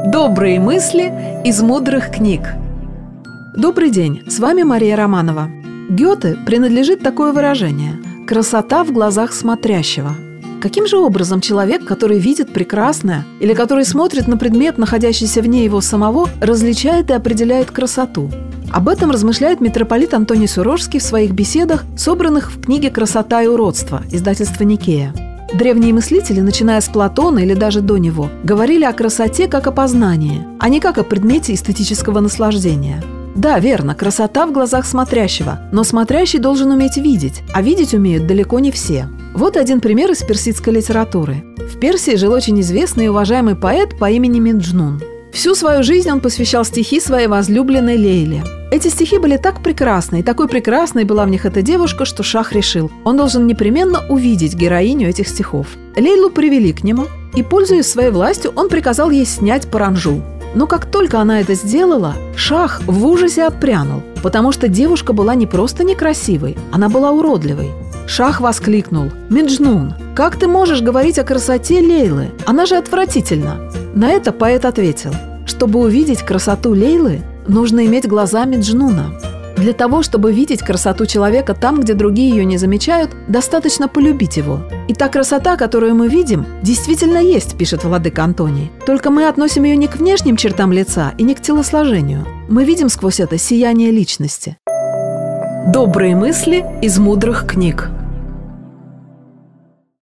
Добрые мысли из мудрых книг. Добрый день, с вами Мария Романова. Гёте принадлежит такое выражение: «красота в глазах смотрящего». Каким же образом человек, который видит прекрасное или который смотрит на предмет, находящийся вне его самого, различает и определяет красоту? Об этом размышляет митрополит Антоний Сурожский в своих беседах, собранных в книге «Красота и уродство» издательства Никея. Древние мыслители, начиная с Платона или даже до него, говорили о красоте как о познании, а не как о предмете эстетического наслаждения. Да, верно, красота в глазах смотрящего, но смотрящий должен уметь видеть, а видеть умеют далеко не все. Вот один пример из персидской литературы. В Персии жил очень известный и уважаемый поэт по имени Меджнун. Всю свою жизнь он посвящал стихи своей возлюбленной Лейле. Эти стихи были так прекрасны, и такой прекрасной была в них эта девушка, что шах решил, он должен непременно увидеть героиню этих стихов. Лейлу привели к нему, и, пользуясь своей властью, он приказал ей снять паранджу. Но как только она это сделала, шах в ужасе отпрянул, потому что девушка была не просто некрасивой, она была уродливой. Шах воскликнул: «Меджнун, как ты можешь говорить о красоте Лейлы? Она же отвратительна!» На это поэт ответил: «Чтобы увидеть красоту Лейлы, нужно иметь глаза Меджнуна. Для того, чтобы видеть красоту человека там, где другие ее не замечают, достаточно полюбить его. И та красота, которую мы видим, действительно есть», пишет владыка Антоний. «Только мы относим ее не к внешним чертам лица и не к телосложению. Мы видим сквозь это сияние личности». Добрые мысли из мудрых книг.